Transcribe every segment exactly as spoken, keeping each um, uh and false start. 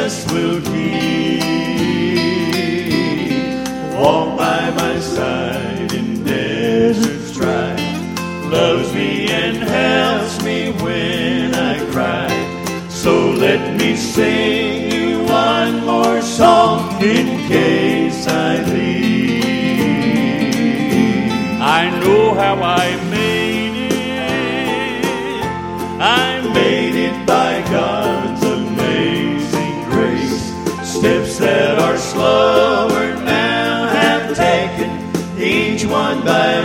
Jesus will keep. Walk by my side in deserts dry. Loves me and helps me when I cry. So let me sing you one more song in case I leave. I know how I made it. I made it by God's amazing grace. Steps that are slower now have taken, each one by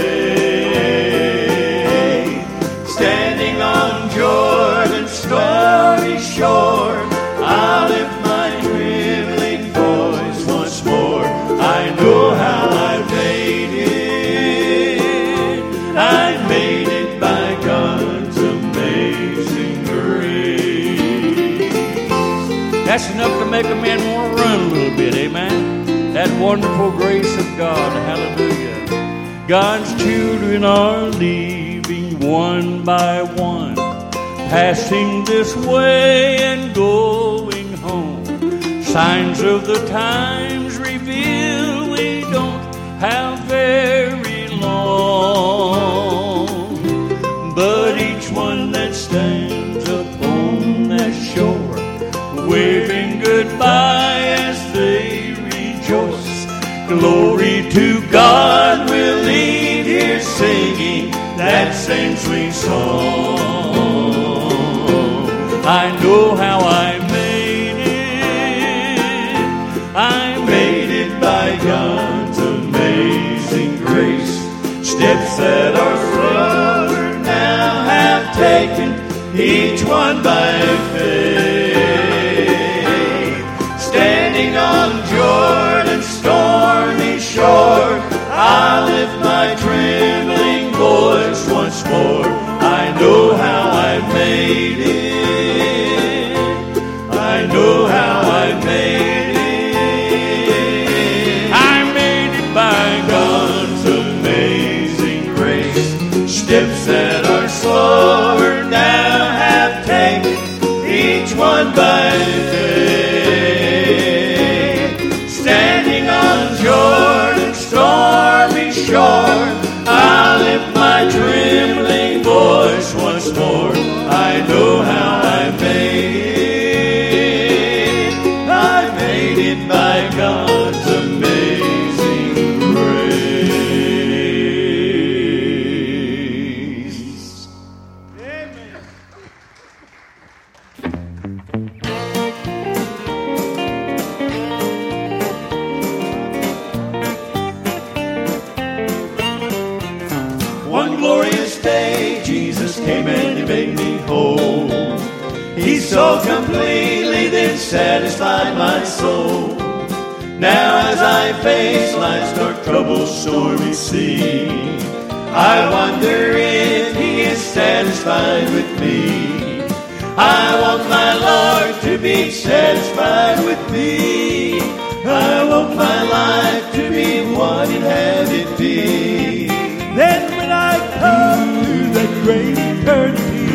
faith. Standing on Jordan's stormy shore, I'll lift my trembling voice once more. I know how I made it. I made it by God's amazing grace. That's enough to make a man want to run a little bit, amen? That wonderful grace of God, hallelujah. God's children are leaving one by one, passing this way and going home. Signs of the times reveal we don't have very long. But each one that stands upon that shore, waving goodbye as they rejoice. Glory to God, we'll leave here singing that same sweet song. I know how I made it. I made it by God's amazing grace. Steps that are slower now have taken, each one by faith. Standing on Jordan's stormy shore, I'll lift my trembling voice once more. I know how I made it. I know how I made it. I made it by God's amazing grace. Steps that are slower now have taken, each one by faith. Standing on Jordan's stormy shore, I'll lift my trembling voice once more. I know how I made it. I made it by God's amazing grace. Amen. One glorious day, Jesus came and he made me whole. He so completely then satisfied my soul. Now as I face life's dark, troubled, stormy sea, I wonder if he is satisfied with me. I want my Lord to be satisfied with me. I want my life to be what he'd have it be. Then when I come to that great eternity,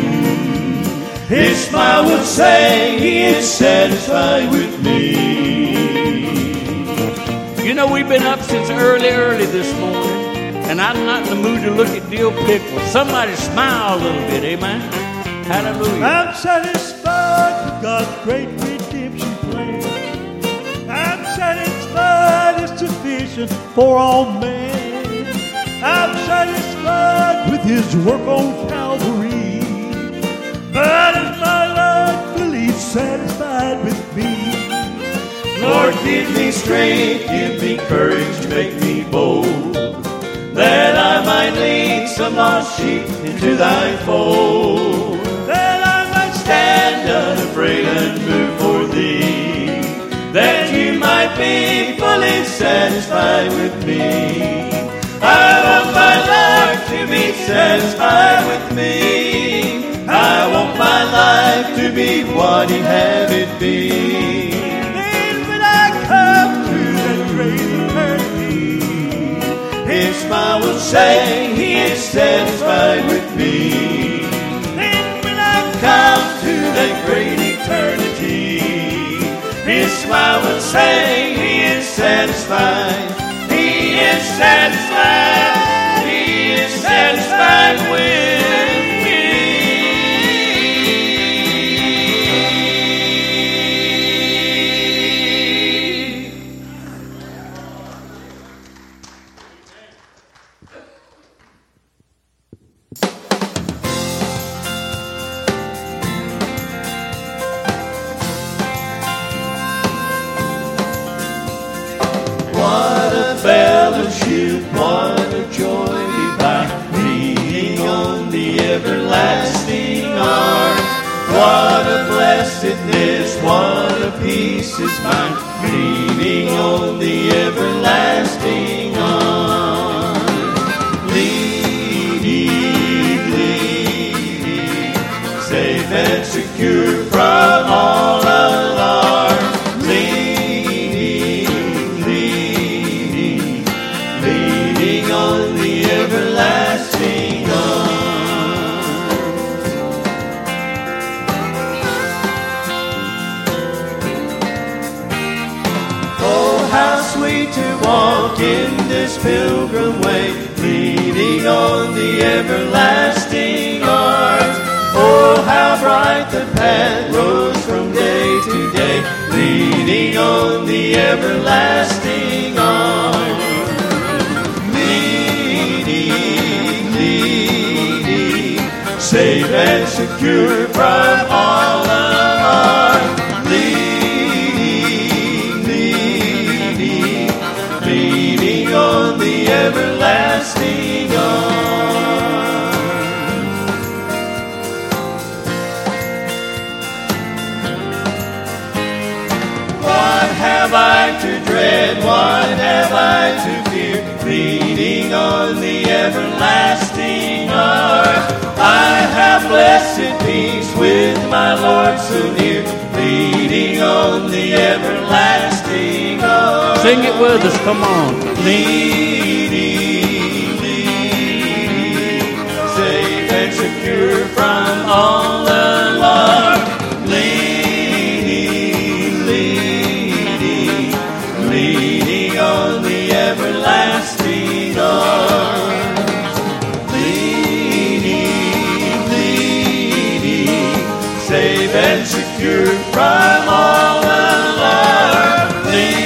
his smile will say he is satisfied with me. You know, we've been up since early, early this morning, and I'm not in the mood to look at dill pickles. Somebody smile a little bit, amen? Hallelujah. I'm satisfied with God's great redemption plan. I'm satisfied it's sufficient for all men. I'm satisfied with his work on Calvary. But is my life fully satisfied with me? Lord, give me strength, give me courage to make me bold, that I might lead some lost sheep into thy fold, that I might stand unafraid and move for thee, that you might be fully satisfied with me. I want my life to be satisfied with me. I want my life to be what he'd have it be. Then when I come to that great eternity, his smile will say he is satisfied with me. then when I Come to that great eternity, I would say He is satisfied. He is satisfied. He is satisfied with everlasting arms. What a blessedness, what a peace is mine, leaning on the everlasting arms. Leaning, leaning, safe and secure from all alarm. Leaning, leaning, leaning on the everlasting arms. To walk in this pilgrim way, leaning on the everlasting arms. Oh, how bright the path rose from day to day, leaning on the everlasting arms. Leading, leading, safe and secure from all alarm. On the everlasting arms. What have I to dread? What have I to fear? Leaning on the everlasting arms. I have blessed peace with my Lord so near, leaning on the everlasting arms. Sing it with us, come on. Leading, leading, safe and secure from all alarm. Leading, leading, leading on the everlasting arms. Leading, leading, safe and secure from all alarm. Leading,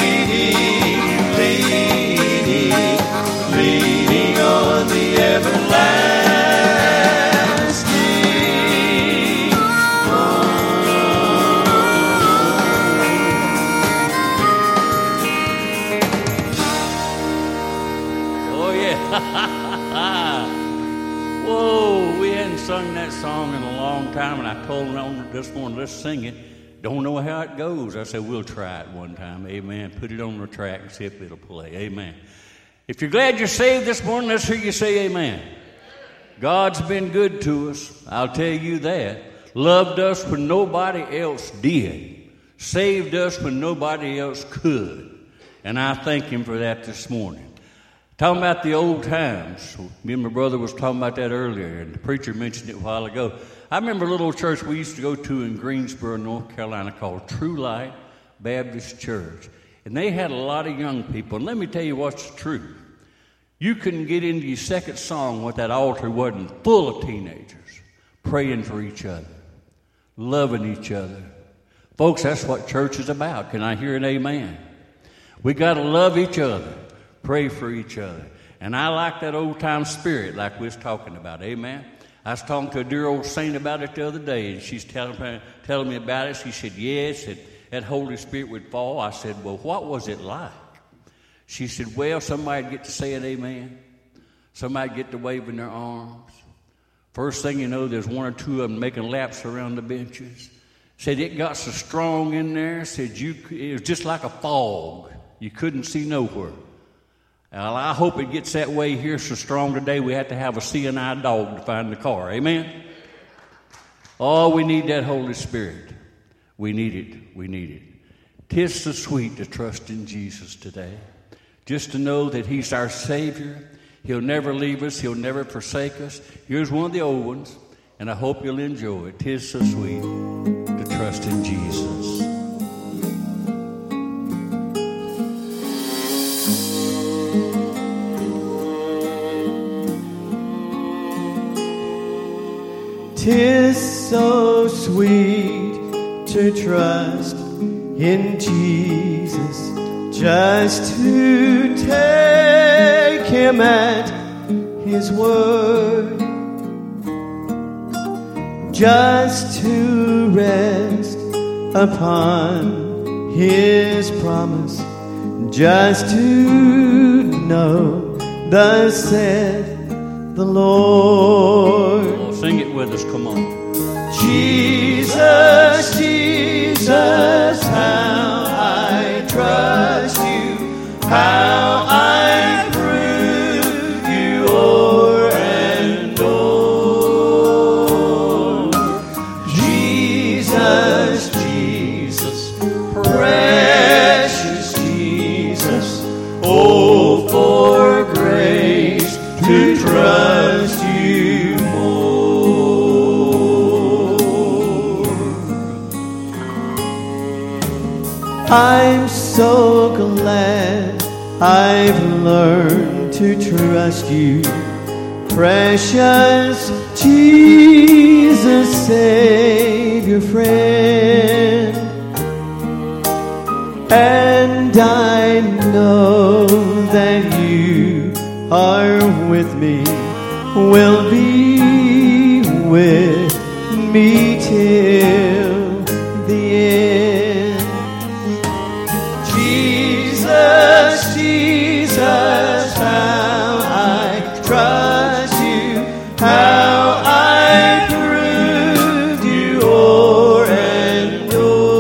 Whoa, we hadn't sung that song in a long time, and I told them this morning, let's sing it. Don't know how it goes. I said, we'll try it one time. Amen. Put it on the track and see if it'll play. Amen. If you're glad you're saved this morning, let's hear you say amen. God's been good to us. I'll tell you that. Loved us when nobody else did. Saved us when nobody else could. And I thank Him for that this morning. Talking about the old times. Me and my brother was talking about that earlier, and the preacher mentioned it a while ago. I remember a little church we used to go to in Greensboro, North Carolina, called True Light Baptist Church. And they had a lot of young people. And let me tell you what's the truth. You couldn't get into your second song with that altar wasn't full of teenagers praying for each other, loving each other. Folks, that's what church is about. Can I hear an amen? We got to love each other. Pray for each other. And I like that old-time spirit like we was talking about. Amen? I was talking to a dear old saint about it the other day, and she's telling me, telling me about it. She said, yes, that, that Holy Spirit would fall. I said, well, what was it like? She said, well, somebody'd get to say an amen. Somebody'd get to waving their arms. First thing you know, there's one or two of them making laps around the benches. Said it got so strong in there. Said you, it was just like a fog. You couldn't see nowhere. Well, I hope it gets that way here so strong today we have to have a C N I dog to find the car. Amen? Oh, we need that Holy Spirit. We need it. We need it. 'Tis so sweet to trust in Jesus today. Just to know that He's our Savior. He'll never leave us. He'll never forsake us. Here's one of the old ones, and I hope you'll enjoy it. 'Tis so sweet to trust in Jesus. 'tis so sweet to trust in Jesus, just to take Him at His word, just to rest upon His promise, just to know thus saith the Lord. Oh, sing it with us, come on. Jesus, Jesus, how I trust you, how I prove you o'er and o'er. Jesus, Jesus, precious Jesus, oh, for grace to trust you more. I'm so glad I've learned to trust you, precious Jesus, Savior, friend. And I know that you are with me, will be with me till the end. Jesus, Jesus, how I trust you, how I proved you o'er and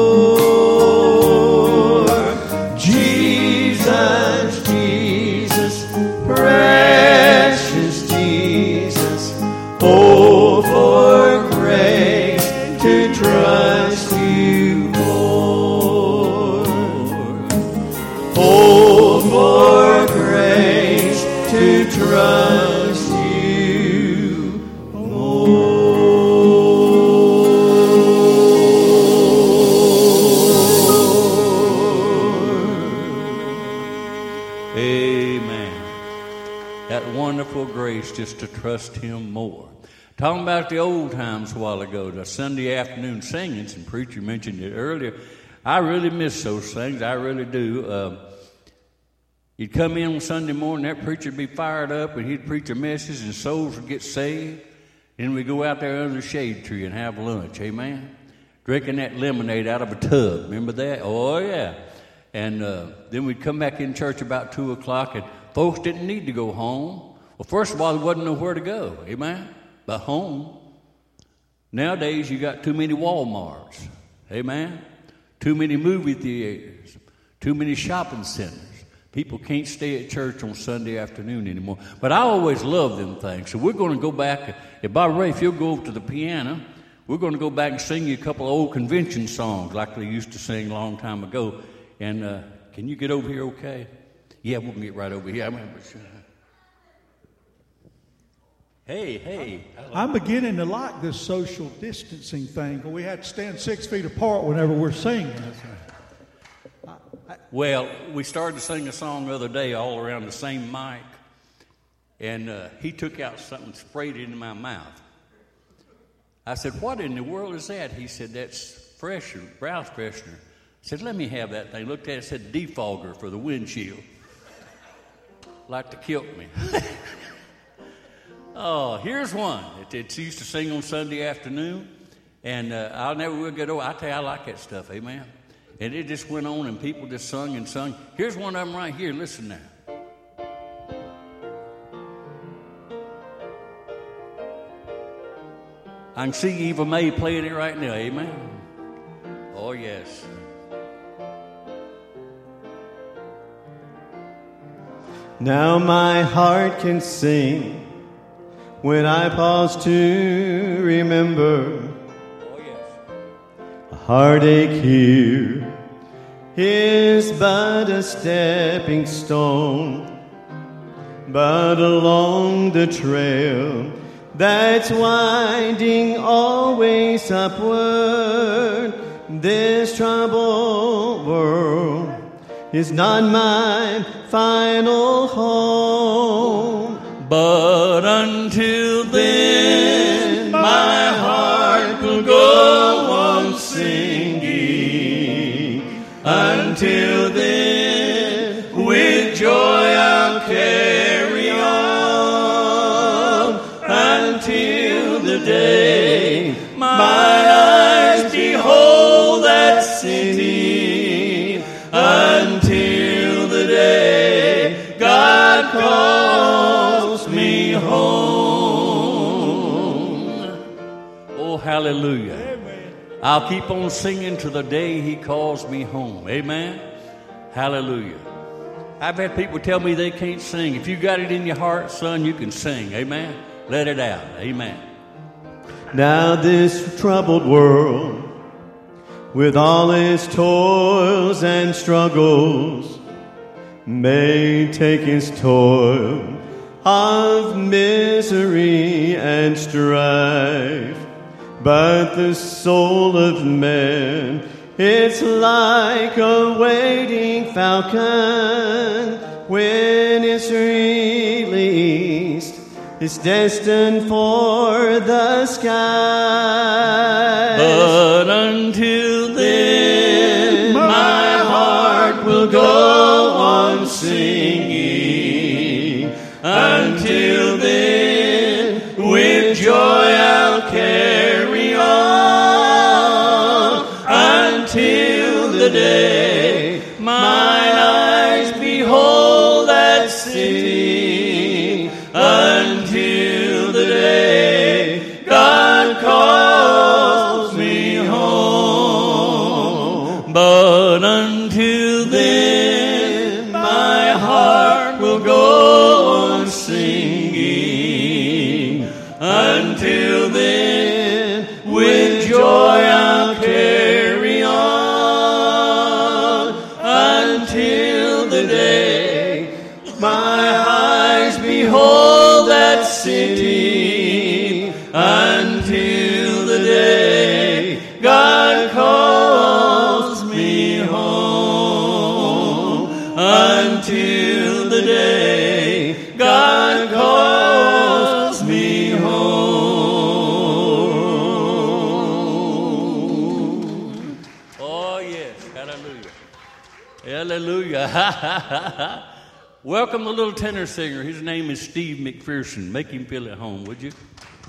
o'er. Jesus, Jesus, precious Jesus, oh, for grace to trust you more. Oh, for grace to trust you more. Amen. That wonderful grace just to trust Him more. Talking about the old times a while ago, the Sunday afternoon singings, and preacher mentioned it earlier. I really miss those things. I really do. Uh, you'd come in on Sunday morning, that preacher would be fired up, and he'd preach a message, and souls would get saved. Then we'd go out there under the shade tree and have lunch. Amen. Drinking that lemonade out of a tub. Remember that? Oh, yeah. And uh, then we'd come back in church about two o'clock, and folks didn't need to go home. Well, first of all, there wasn't nowhere to go. Amen. But home. Nowadays, you got too many Walmarts. Amen. Too many movie theaters. Too many shopping centers. People can't stay at church on Sunday afternoon anymore. But I always love them things. So we're going to go back. If Bob Ray, if you'll go over to the piano, we're going to go back and sing you a couple of old convention songs like they used to sing a long time ago. And uh, can you get over here okay? Yeah, we'll get right over here. I remember. Hey, hey. I'm beginning to like this social distancing thing. We had to stand six feet apart whenever we're singing. Well, we started to sing a song the other day all around the same mic, and uh, he took out something and sprayed it in my mouth. I said, what in the world is that? He said, that's freshener, brow freshener. I said, let me have that thing. Looked at it, it said defogger for the windshield. Like to kill me. Oh, here's one. It, it used to sing on Sunday afternoon, and uh, I'll never will get over. I tell you, I like that stuff, amen. And it just went on, and people just sung and sung. Here's one of them right here. Listen now. I can see Eva Mae playing it right now, amen. Oh, yes. Now my heart can sing when I pause to remember. Oh, yes. A heartache here is but a stepping stone, but along the trail that's winding always upward, this troubled world is not my final home. But until then, my heart I'll keep on singing to the day he calls me home. Amen. Hallelujah. I've had people tell me they can't sing. If you got it in your heart, son, you can sing. Amen. Let it out. Amen. Now this troubled world, with all its toils and struggles, may take its toil of misery and strife. But the soul of man, it's like a waiting falcon when it's released. It's destined for the sky. But until then, my heart will go on singing. Until then, with joy I'll carry on. Until the day mine eyes behold that city. Until the day God calls me home. But until then, my heart will go on singing. Until then, with joy I'll carry on. Until the day my eyes behold that city. Until the day God calls me home. Until the day God calls me home. Oh, yes. Hallelujah. Hallelujah. Welcome the little tenor singer. His name is Steve McPherson. Make him feel at home, would you?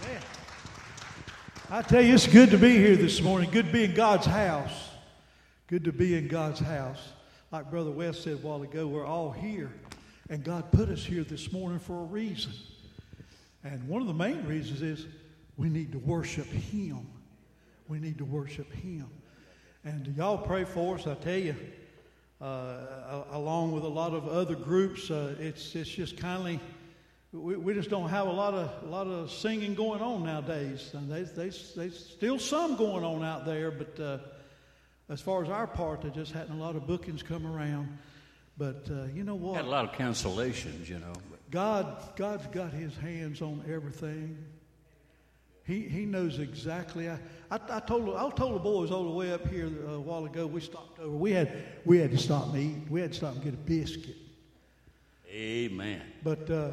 I tell you, it's good to be here this morning. Good to be in God's house. Good to be in God's house. Like Brother West said a while ago, we're all here. And God put us here this morning for a reason. And one of the main reasons is we need to worship Him. We need to worship Him. And y'all pray for us, I tell you. Uh, along with a lot of other groups, uh, it's it's just kindly, we, we just don't have a lot of a lot of singing going on nowadays. And there's there's there's still some going on out there, but uh, as far as our part, there just hadn't a lot of bookings come around. But uh, you know what? Had a lot of cancellations, you know. God God's got His hands on everything. He he knows exactly. I, I, I told I told the boys all the way up here a while ago. We stopped over. We had we had to stop and eat. We had to stop and get a biscuit. Amen. But uh,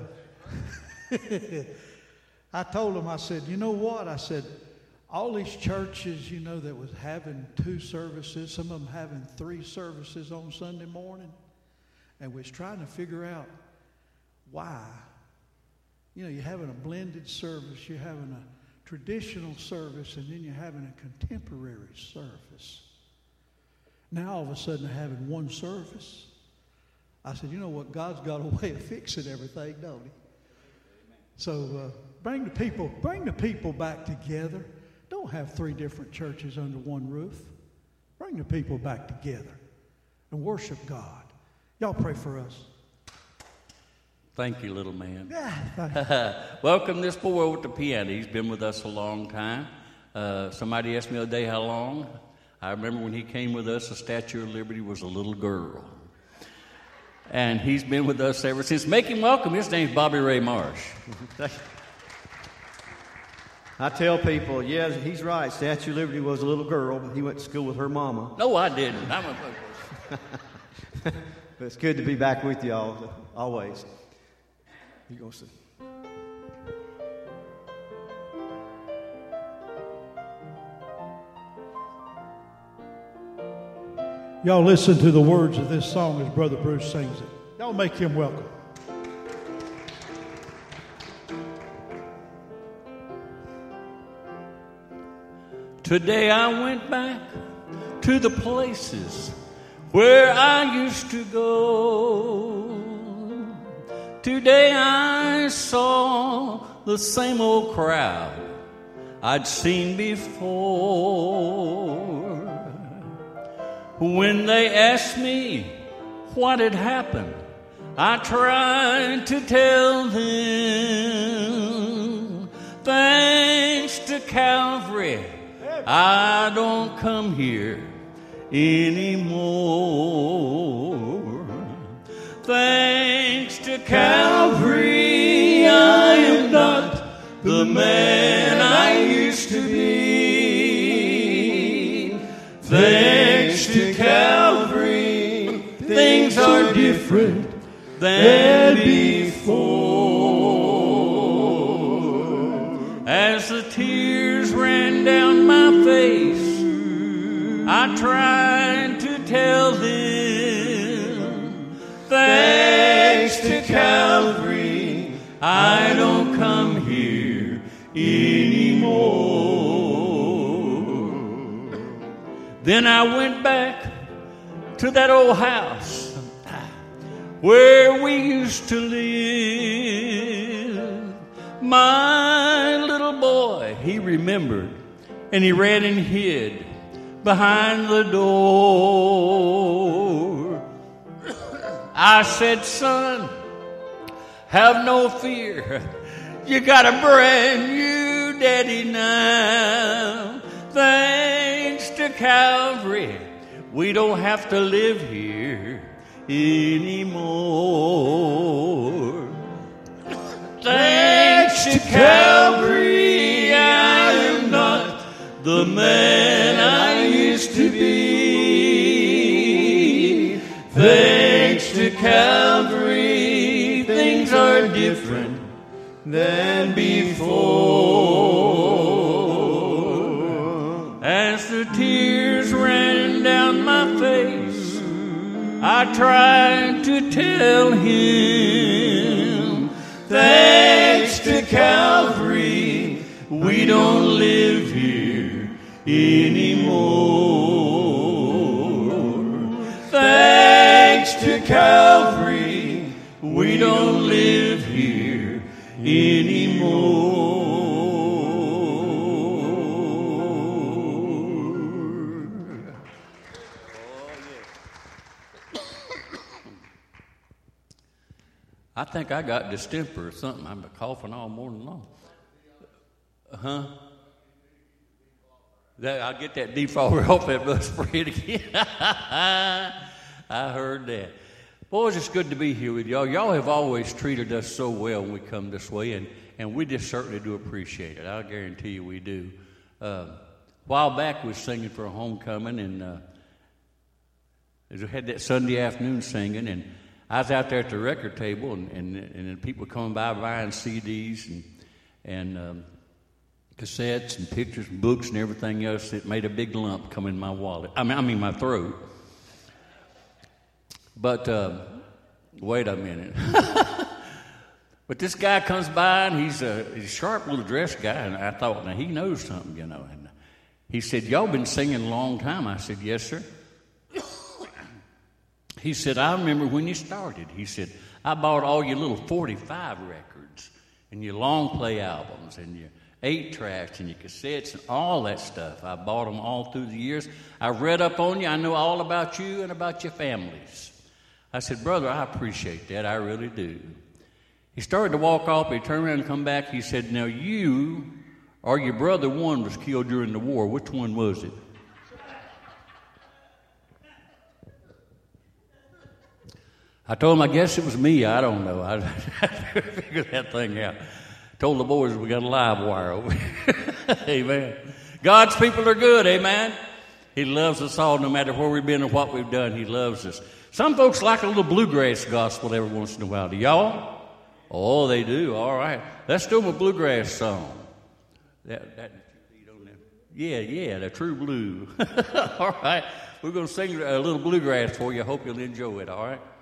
I told them. I said, you know what? I said, all these churches, you know, that was having two services. Some of them having three services on Sunday morning, and was trying to figure out why. You know, you're having a blended service. You're having a traditional service, and then you're having a contemporary service. Now all of a sudden they're having one service. I said, you know what? God's got a way of fixing everything, don't He? So uh, bring the people, bring the people back together. Don't have three different churches under one roof. Bring the people back together and worship God. Y'all pray for us. Thank you, little man. Yeah. Welcome this boy with the piano. He's been with us a long time. Uh, somebody asked me the other day how long. I remember when he came with us, the Statue of Liberty was a little girl. And he's been with us ever since. Make him welcome. His name's Bobby Ray Marsh. I tell people, yeah, he's right. Statue of Liberty was a little girl, but he went to school with her mama. No, I didn't. I'm a... But it's good to be back with y'all, always. You gonna see? Y'all listen to the words of this song as Brother Bruce sings it. Y'all make him welcome. Today I went back to the places where I used to go. Today I saw the same old crowd I'd seen before. When they asked me what had happened, I tried to tell them, thanks to Calvary, I don't come here anymore. Thanks to Calvary, I am not the man I used to be. Thanks to Calvary, things are different than before. As the tears ran down my face, I tried to tell them, thanks to Calvary, I don't come here anymore. Then I went back to that old house where we used to live. My little boy, he remembered, and he ran and hid behind the door. I said, son, have no fear. You got a brand new daddy now. Thanks to Calvary, we don't have to live here anymore. Thanks to Calvary, I am not the man I used to be. Thanks to Calvary, things are different than before. As the tears ran down my face, I tried to tell him, thanks to Calvary, we don't live here anymore. Thanks to Calvary, we don't live here anymore. I think I got distemper or something. I've been coughing all morning long. Huh? That, I'll get that defogger off that blood spray again. I heard that. Boys, it's good to be here with y'all. Y'all have always treated us so well when we come this way, and, and we just certainly do appreciate it. I'll guarantee you we do. Uh, a while back, we were singing for a homecoming, and uh, we had that Sunday afternoon singing, and I was out there at the record table, and, and, and people coming by buying C Ds and, and um, cassettes and pictures and books and everything else. It made a big lump come in my wallet. I mean, I mean my throat. But uh, wait a minute. But this guy comes by, and he's a, he's a sharp little dressed guy, and I thought, now he knows something, you know. And he said, y'all been singing a long time. I said, yes, sir. He said, I remember when you started. He said, I bought all your little forty-five records and your long play albums and your eight tracks and your cassettes and all that stuff. I bought them all through the years. I read up on you. I know all about you and about your families. I said, brother, I appreciate that. I really do. He started to walk off. He turned around and come back. He said, now you or your brother one was killed during the war. Which one was it? I told him, I guess it was me. I don't know. I figured that thing out. Told the boys we got a live wire over here. Amen. God's people are good. Amen. He loves us all no matter where we've been or what we've done. He loves us. Some folks like a little bluegrass gospel every once in a while. Do y'all? Oh, they do. All right. Let's do them a bluegrass song. That, that, yeah, yeah, the true blue. All right. We're going to sing a little bluegrass for you. I hope you'll enjoy it. All right.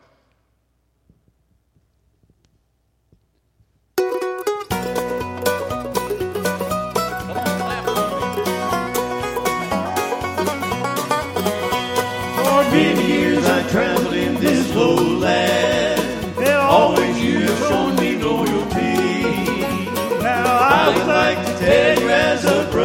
Many years I traveled in this lowland, always you have shown me loyalty. Now I would like to tell you as a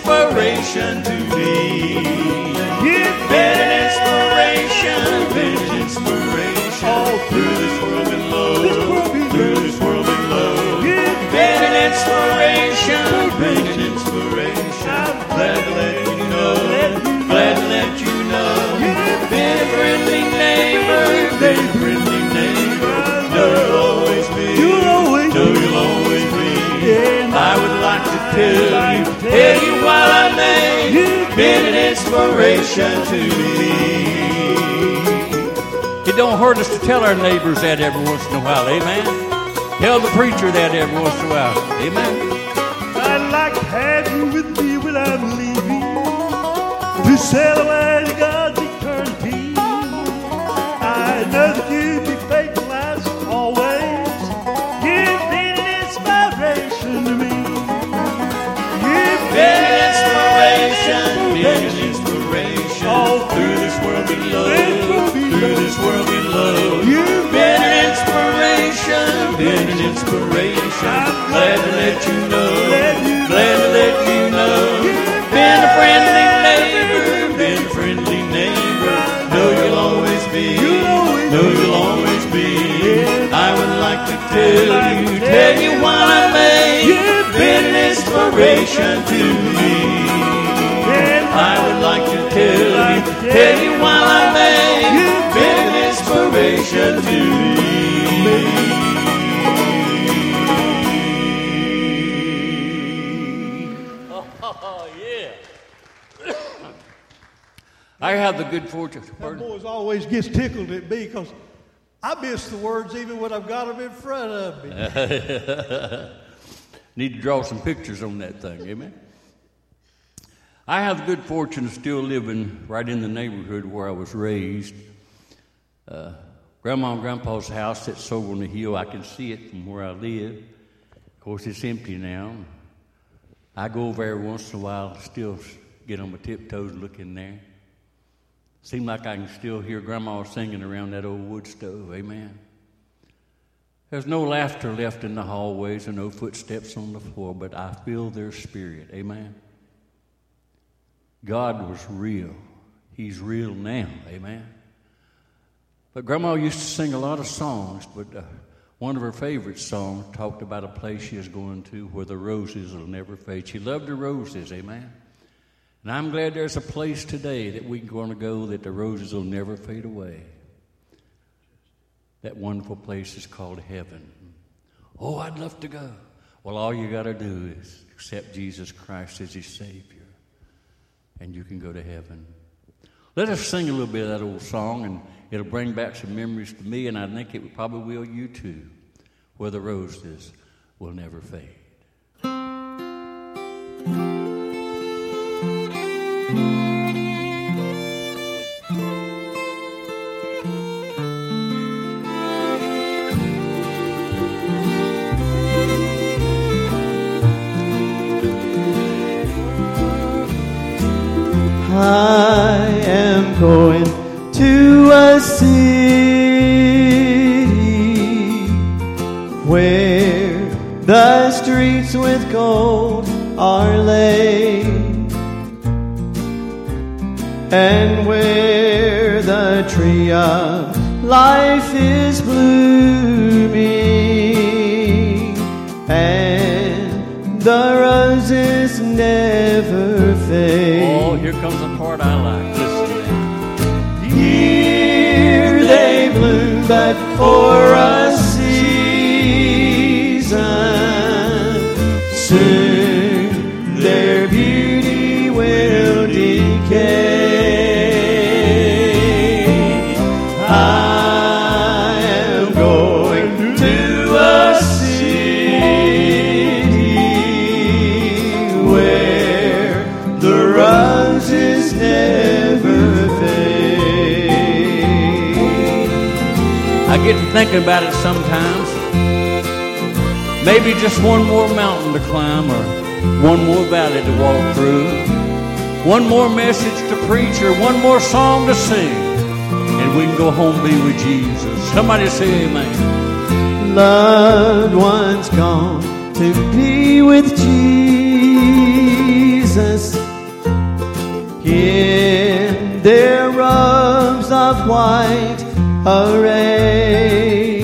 inspiration to me. You've been an inspiration, been an inspiration. All through this world below, through this world below. You've been an inspiration, been an inspiration. Glad to let you know, glad to let you know. You've been a friendly neighbor, been a friendly neighbor. Know you'll always be, know you'll always be. I would like to tell you, tell you while I may, you've been an inspiration to me. It don't hurt us to tell our neighbors that every once in a while, amen? Tell the preacher that every once in a while, amen? I'd like to have you with me when I'm leaving to sail away to God's eternity. I know that you'd be faithful as always. You've been an inspiration to me. You've been an inspiration, been an inspiration. All through this world below, through this world below. You've been an inspiration, been an inspiration. Glad to let you know, glad to let you know. Been a friendly neighbor, been a friendly neighbor. Know you'll always be, know you'll always be. I would like to tell you, tell you while I may, you've been an inspiration to me. I would like to tell you, tell you while I may, you've been an inspiration to me. Oh, yeah. I have the good fortune. That boys always gets tickled at me because I miss the words even when I've got them in front of me. Need to draw some pictures on that thing, amen? I have the good fortune of still living right in the neighborhood where I was raised. Uh, Grandma and Grandpa's house sits over on the hill. I can see it from where I live. Of course, it's empty now. I go over there once in a while, still get on my tiptoes and look in there. Seems like I can still hear Grandma singing around that old wood stove, amen? There's no laughter left in the hallways and no footsteps on the floor, but I feel their spirit, amen? God was real. He's real now, amen? But Grandma used to sing a lot of songs, but uh, one of her favorite songs talked about a place she was going to where the roses will never fade. She loved the roses, amen? And I'm glad there's a place today that we're going to go that the roses will never fade away. That wonderful place is called heaven. Oh, I'd love to go. Well, all you got to do is accept Jesus Christ as your Savior, and you can go to heaven. Let us sing a little bit of that old song, and it'll bring back some memories to me, and I think it probably will you too, where the roses will never fade. I am going to a city where the streets with gold are laid, and where the tree of life is blooming, and the roses never fade. Oh, here comes the part I like. Listen. Here they bloom but for a season. Soon their beauty will decay. I am going to a city where the roses never fade. I get to thinking about it sometimes. Maybe just one more mountain to climb, or one more valley to walk through, one more message to preach, or one more song to sing, and we can go home and be with Jesus. Somebody say amen. Loved ones gone to be with Jesus. in their robes of white array.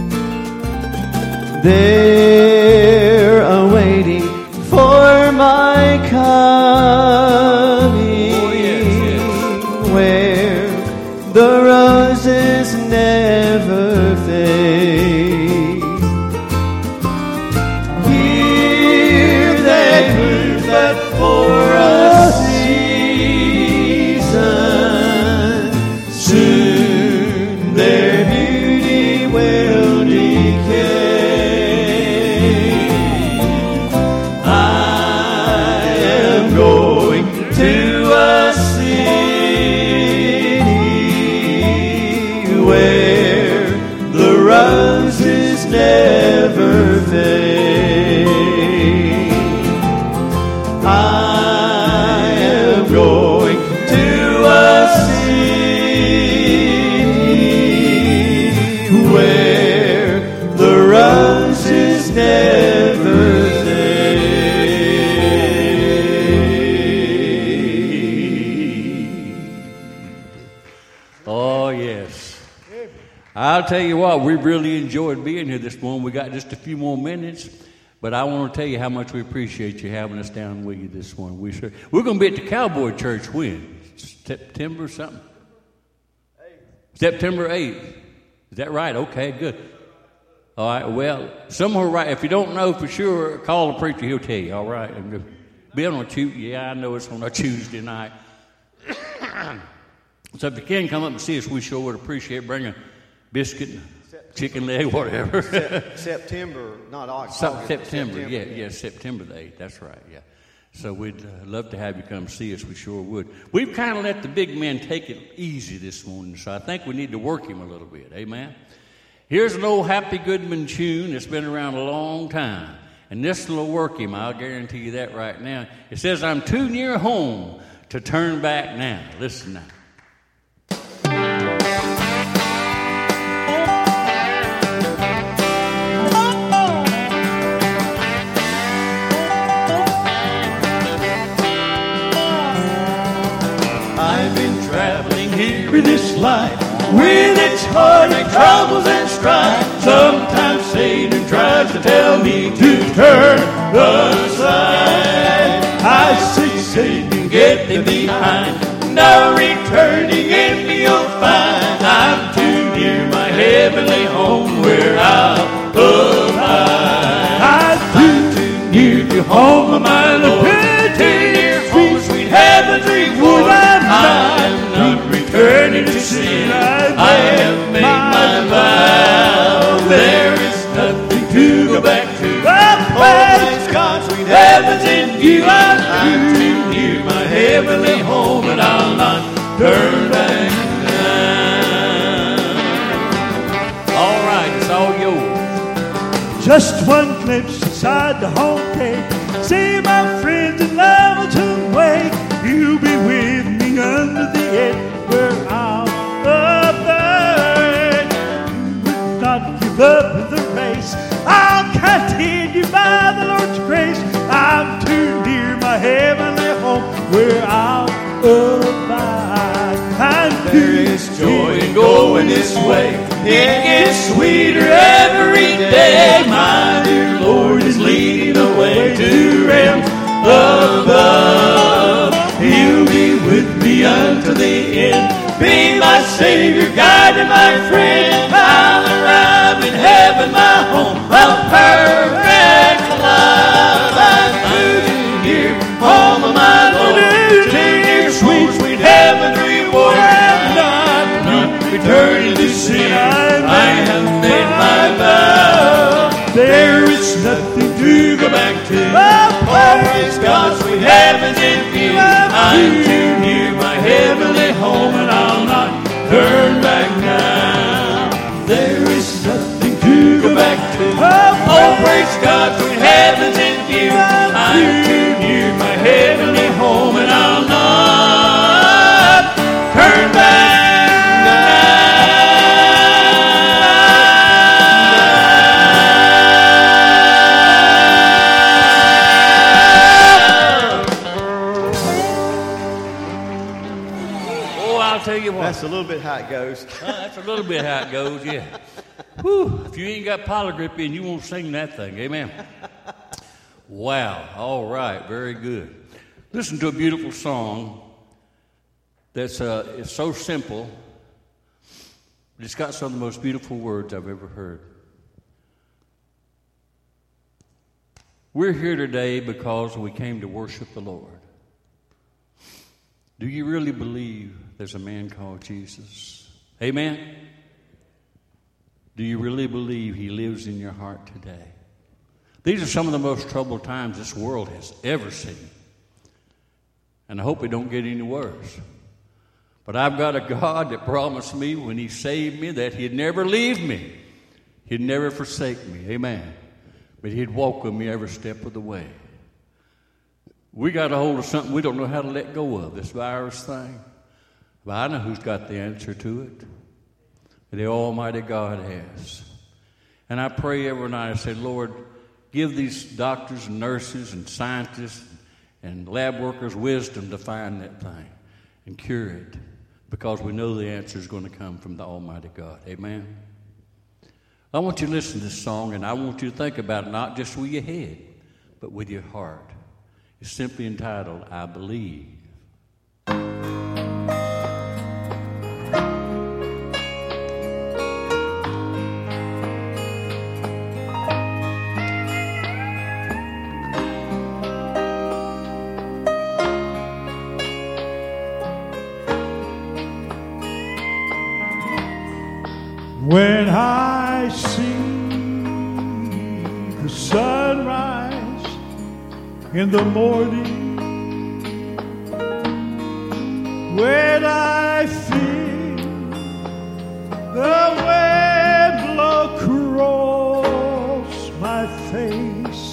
They're awaiting for my coming, Oh, yes, yes. where the roses never fade. Here they bloom but for a season, soon their beauty will decay. I am going to a city where the roses never fade. I am going to a city where the roses never fade. Oh, yes. I'll tell you what, we really enjoyed being here this morning. We got just a few more minutes, but I want to tell you how much we appreciate you having us down with you this morning. We sure, we're going to be at the Cowboy Church when? September something? September eighth. Is that right? Okay, good. All right, well, somewhere right. If you don't know for sure, call the preacher. He'll tell you, all right? And be on a Tuesday. Yeah, I know it's on a Tuesday night. So if you can come up and see us, we sure would appreciate bringing a biscuit, chicken leg, whatever. September, not August. So- August, September, yeah, yeah, September the eighth. That's right, yeah. So we'd uh, love to have you come see us. We sure would. We've kind of let the big man take it easy this morning, so I think we need to work him a little bit. Amen. Here's an old Happy Goodman tune that's been around a long time, and this will work him. I'll guarantee you that right now. It says, "I'm too near home to turn back now." Listen now. I've been traveling here in this life with its heartache, troubles, and strife. Sometimes Satan tries to tell me to turn aside. I say, Satan, get thee behind. No returning in me you'll find. I'm too near my heavenly home where I'll abide. I'm too near to home of my Lord. Too near home, sweet heaven's reward. I'm not returning to sin. I have made my vow. There is nothing to go back to. Always God's sweet heavens in view. I'm too near my heavenly home, and I'll not turn back now. All right, it's all yours. Just one glimpse inside the home gate. See my friends in Lamberton Way. You'll be with me under the edge where I'll abide. You will not give up in the race. I'll continue by the Lord's grace. I'm too near my heavenly home where I'll abide. And There is joy in going this way. It gets sweeter every day. My dear Lord is leading the way to realms above. He'll be with me unto the end. Be my Savior, guide and my friend. I'll arrive in heaven, my home, a perfect love. I'm too near home of my Lord. Too near sweet, sweet heaven's reward. I'm not, not returning to sin. I have made my vow. There is nothing to go back to. Always God's sweet heavens in view. I'm too near my heavenly home, and I'll not turn back now. I'll tell you what. That's a little bit how it goes. Uh, that's a little bit how it goes, yeah. Whew, if you ain't got polygrip in, you won't sing that thing. Amen. Wow. All right. Very good. Listen to a beautiful song that's uh, it's so simple, but it's got some of the most beautiful words I've ever heard. We're here today because we came to worship the Lord. Do you really believe there's a man called Jesus? Amen? Do you really believe he lives in your heart today? These are some of the most troubled times this world has ever seen. And I hope it don't get any worse. But I've got a God that promised me when he saved me that he'd never leave me. He'd never forsake me. Amen. But he'd walk with me every step of the way. We got a hold of something we don't know how to let go of, this virus thing. But I know who's got the answer to it. The Almighty God has. And I pray every night, I say, Lord, give these doctors and nurses and scientists and lab workers wisdom to find that thing and cure it, because we know the answer is going to come from the Almighty God. Amen? I want you to listen to this song, and I want you to think about it not just with your head, but with your heart. It's simply entitled, I Believe. When I see the sunrise in the morning, when I feel the wind blow across my face,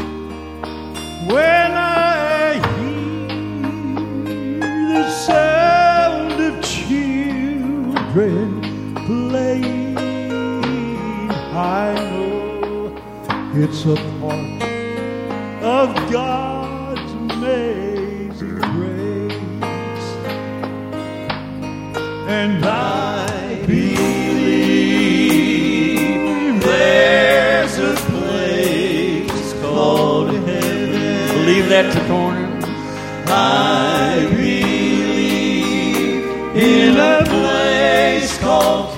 when I hear the sound of children playing, I know it's a part of God's amazing grace. And I believe there's a place called heaven. Believe that, Tacorn? I believe in a place called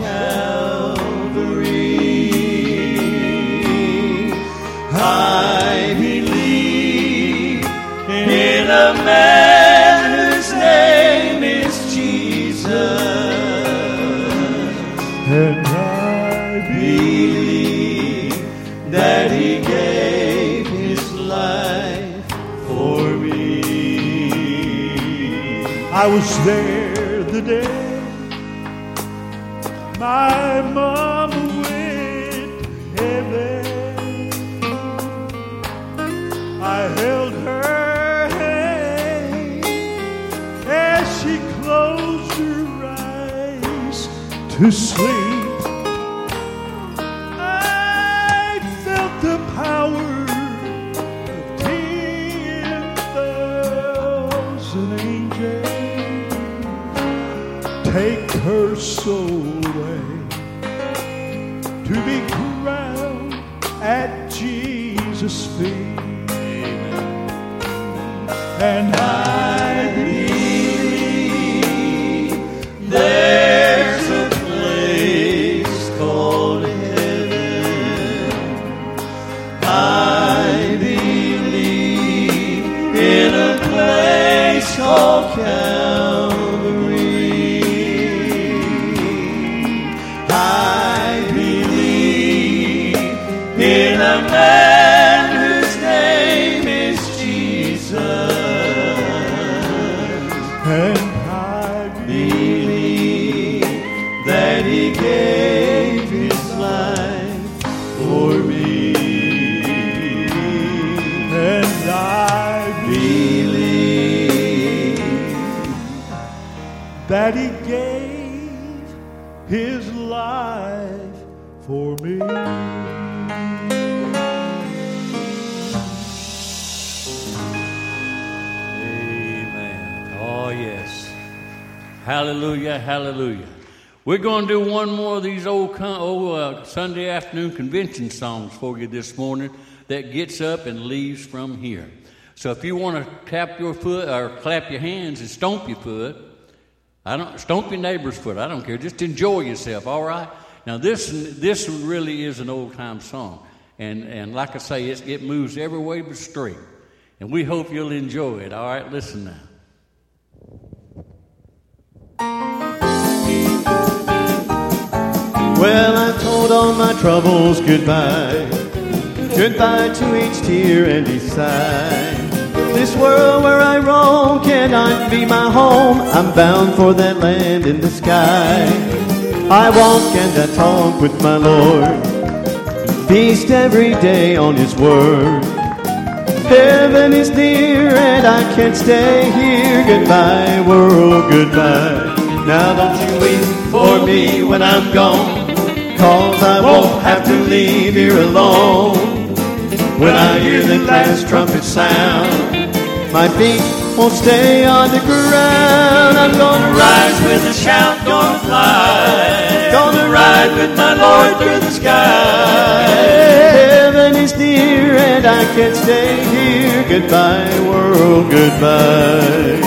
I believe in a man whose name is Jesus, and I believe that he gave his life for me. I was there the day my mama went to heaven. I held her hand as she closed her eyes to sleep. I felt the power of ten thousand angels take her soul away to be crowned at Jesus' feet. And I believe there's a place called heaven. I believe in a place called Calvary. I believe in a man whose name is Jesus. And I believe that he gave his life for me. And I believe that he gave his life for me. Hallelujah, hallelujah. We're going to do one more of these old, con- old uh, Sunday afternoon convention songs for you this morning that gets up and leaves from here. So if you want to tap your foot or clap your hands and stomp your foot, I don't stomp your neighbor's foot. I don't care. Just enjoy yourself, all right? Now, this this really is an old-time song. And, and like I say, it's, it moves every way but straight. And we hope you'll enjoy it. All right, listen now. Well, I told all my troubles goodbye, goodbye to each tear and each sigh. This world where I roam cannot be my home. I'm bound for that land in the sky. I walk and I talk with my Lord, feast every day on His word. Heaven is near and I can't stay here. Goodbye, world, goodbye. Now don't you weep for me when I'm gone, 'cause I won't have to leave here alone. When I hear the last trumpet sound, my feet won't stay on the ground. I'm gonna rise with a shout, gonna fly, gonna ride with my Lord through the sky. Heaven is near and I can't stay here. Goodbye, world, goodbye.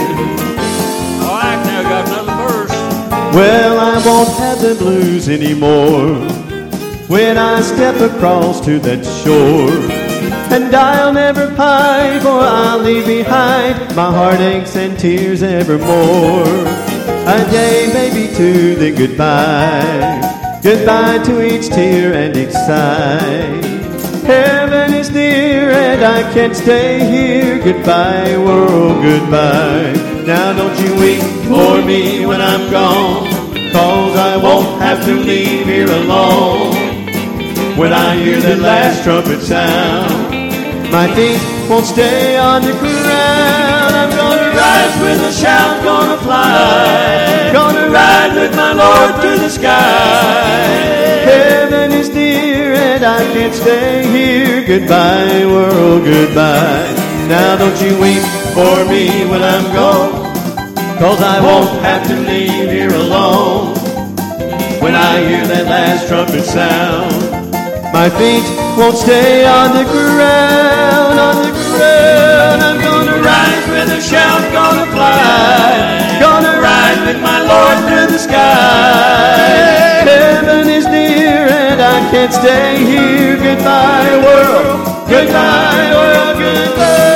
All right, now got another verse. Well, I won't have the blues anymore when I step across to that shore. And I'll never pine, for I'll leave behind my heartaches and tears evermore. A day, maybe two, then goodbye. Goodbye to each tear and each sigh. Heaven is near and I can't stay here. Goodbye, world, goodbye. Now don't you weep for me when I'm gone, 'cause I won't have to leave here alone. When I hear that last trumpet sound, my feet won't stay on the ground. I'm gonna rise with a shout, gonna fly, gonna ride with my Lord through the sky. Heaven is near and I can't stay here. Goodbye, world, goodbye. Now don't you weep for me when I'm gone, 'cause I won't have to leave here alone. When I hear that last trumpet sound, my feet won't stay on the ground, on the ground. I'm gonna rise with a shout, gonna fly, gonna ride with my Lord through the sky. Heaven is near and I can't stay here. Goodbye, world, goodbye, world, goodbye.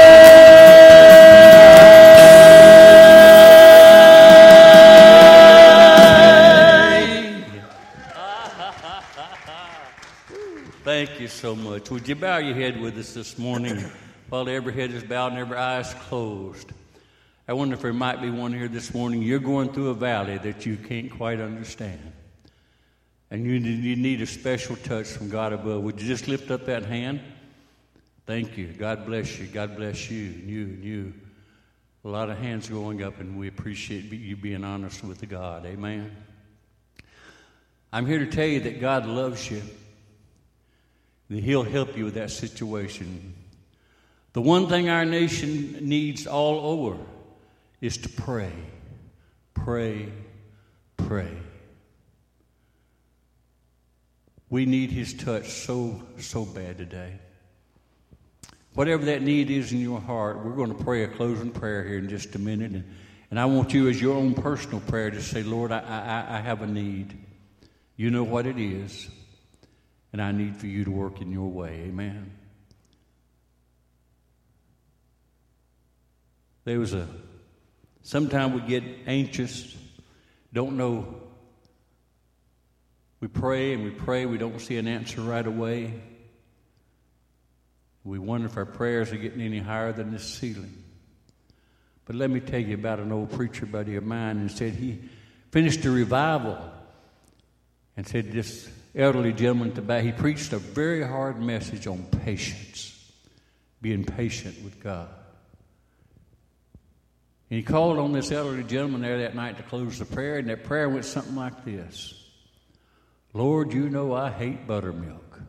Thank you so much. Would you bow your head with us this morning while every head is bowed and every eye is closed? I wonder if there might be one here this morning. You're going through a valley that you can't quite understand, and you, you need a special touch from God above. Would you just lift up that hand? Thank you. God bless you. God bless you and you and you. A lot of hands going up, and we appreciate you being honest with the God. Amen. I'm here to tell you that God loves you, that He'll help you with that situation. The one thing our nation needs all over is to pray, pray, pray. We need His touch so, so bad today. Whatever that need is in your heart, we're going to pray a closing prayer here in just a minute. And, and I want you, as your own personal prayer, to say, Lord, I, I, I have a need. You know what it is. And I need for you to work in your way. Amen. There was a, sometimes we get anxious, don't know. We pray and we pray, we don't see an answer right away. We wonder if our prayers are getting any higher than this ceiling. But let me tell you about an old preacher buddy of mine, and said he finished a revival and said this elderly gentleman, to he preached a very hard message on patience, being patient with God. And he called on this elderly gentleman there that night to close the prayer, and that prayer went something like this: Lord, you know I hate buttermilk.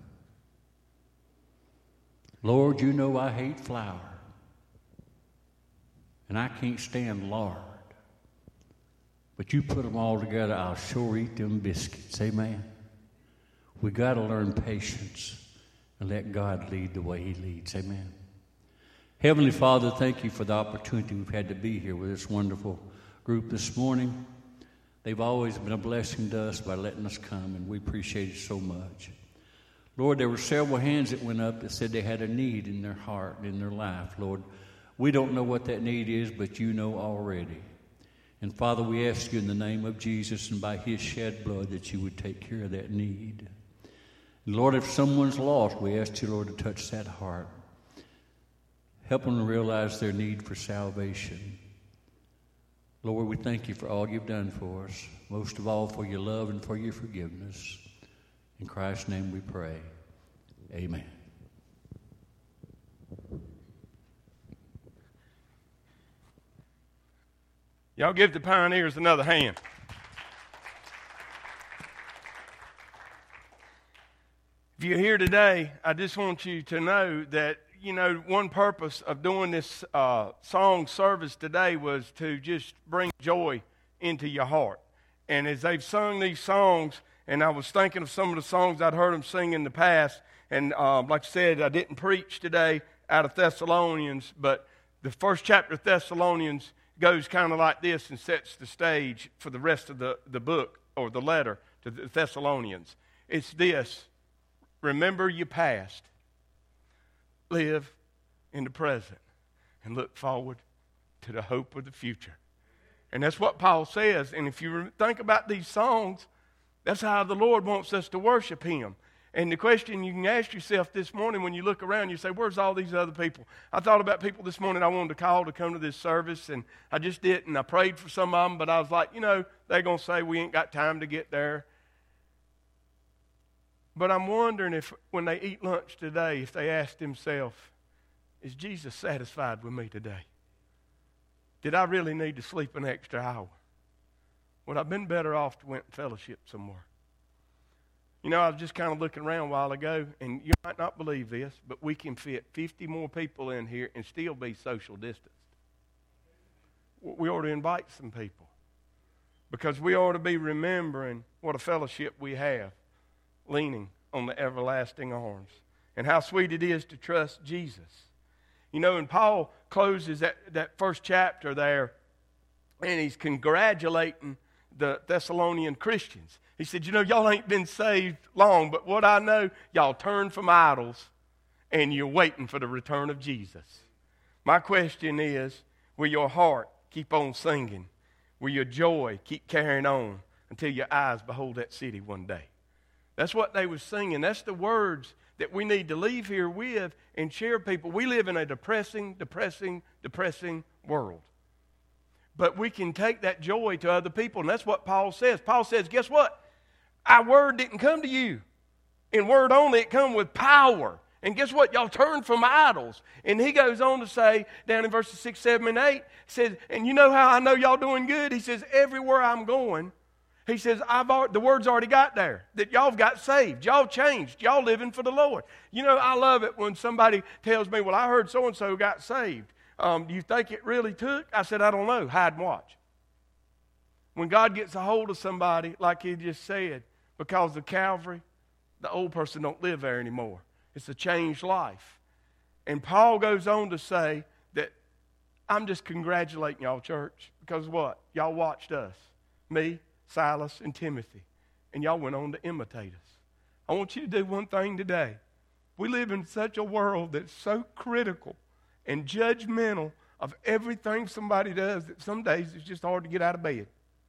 Lord, you know I hate flour. And I can't stand lard. But you put them all together, I'll sure eat them biscuits. Amen. We got to learn patience and let God lead the way he leads. Amen. Heavenly Father, thank you for the opportunity we've had to be here with this wonderful group this morning. They've always been a blessing to us by letting us come, and we appreciate it so much. Lord, there were several hands that went up that said they had a need in their heart, in their life. Lord, we don't know what that need is, but you know already. And Father, we ask you in the name of Jesus and by his shed blood that you would take care of that need. And Lord, if someone's lost, we ask you, Lord, to touch that heart. Help them to realize their need for salvation. Lord, we thank you for all you've done for us, most of all for your love and for your forgiveness. In Christ's name we pray. Amen. Y'all give the pioneers another hand. If you're here today, I just want you to know that, you know, one purpose of doing this uh, song service today was to just bring joy into your heart. And as they've sung these songs, and I was thinking of some of the songs I'd heard them sing in the past, and um, like I said, I didn't preach today out of Thessalonians, but the first chapter of Thessalonians goes kind of like this and sets the stage for the rest of the, the book or the letter to the Thessalonians. It's this: remember your past, live in the present, and look forward to the hope of the future. And that's what Paul says. And if you think about these songs, that's how the Lord wants us to worship him. And the question you can ask yourself this morning when you look around, you say, where's all these other people? I thought about people this morning I wanted to call to come to this service, and I just didn't. I prayed for some of them, but I was like, you know, they're going to say we ain't got time to get there. But I'm wondering if when they eat lunch today, if they ask themselves, is Jesus satisfied with me today? Did I really need to sleep an extra hour? Would I have been better off to went and fellowship somewhere? You know, I was just kind of looking around a while ago, and you might not believe this, but we can fit fifty more people in here and still be social distanced. We ought to invite some people, because we ought to be remembering what a fellowship we have, leaning on the everlasting arms, and how sweet it is to trust Jesus. You know, and Paul closes that, that first chapter there, and he's congratulating the Thessalonian Christians. He said, you know, y'all ain't been saved long, but what I know, y'all turned from idols, and you're waiting for the return of Jesus. My question is, will your heart keep on singing? Will your joy keep carrying on until your eyes behold that city one day? That's what they were singing. That's the words that we need to leave here with and share people. We live in a depressing, depressing, depressing world. But we can take that joy to other people, and that's what Paul says. Paul says, guess what? Our word didn't come to you in word only. It come with power. And guess what? Y'all turned from idols. And he goes on to say, down in verses six, seven, and eight, says, and you know how I know y'all doing good? He says, everywhere I'm going, he says, I've already, the word's already got there, that y'all have got saved. Y'all changed. Y'all living for the Lord. You know, I love it when somebody tells me, well, I heard so-and-so got saved. Um, do you think it really took? I said, I don't know. Hide and watch. When God gets a hold of somebody, like he just said, because of Calvary, the old person don't live there anymore. It's a changed life. And Paul goes on to say that I'm just congratulating y'all, church, because what? Y'all watched us, me, Silas, and Timothy, and y'all went on to imitate us. I want you to do one thing today. We live in such a world that's so critical and judgmental of everything somebody does that some days it's just hard to get out of bed.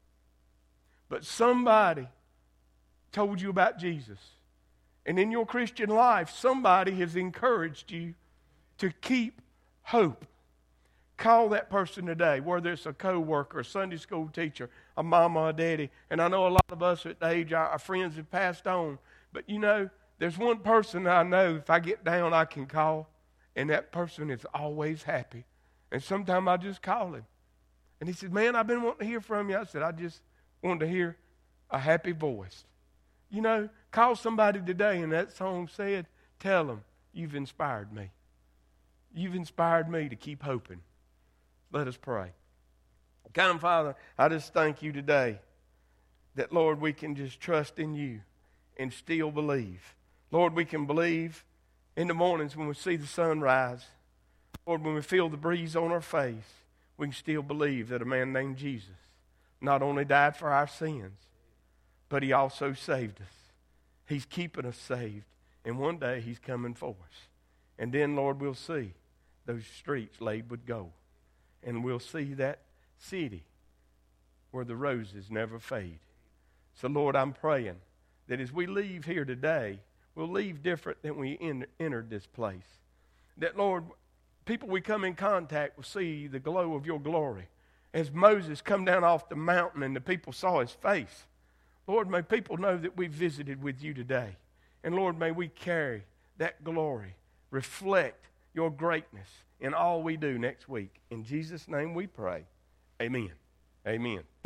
But somebody told you about Jesus. And in your Christian life, somebody has encouraged you to keep hope. Call that person today, whether it's a co-worker, a Sunday school teacher, a mama, a daddy. And I know a lot of us at the age our, our friends have passed on. But you know, there's one person I know if I get down I can call. And that person is always happy. And sometimes I just call him. And he said, man, I've been wanting to hear from you. I said, I just wanted to hear a happy voice. You know, call somebody today, and that song said, tell them, you've inspired me. You've inspired me to keep hoping. Let us pray. Kind Father, I just thank you today that, Lord, we can just trust in you and still believe. Lord, we can believe in the mornings when we see the sun rise. Lord, when we feel the breeze on our face, we can still believe that a man named Jesus not only died for our sins, but he also saved us. He's keeping us saved, and one day he's coming for us. And then, Lord, we'll see those streets laid with gold, and we'll see that city where the roses never fade. So, Lord, I'm praying that as we leave here today, we'll leave different than we en- entered this place. That, Lord, people we come in contact will see the glow of your glory. As Moses come down off the mountain and the people saw his face, Lord, may people know that we visited with you today. And Lord, may we carry that glory, reflect your greatness in all we do next week. In Jesus' name we pray. Amen. Amen.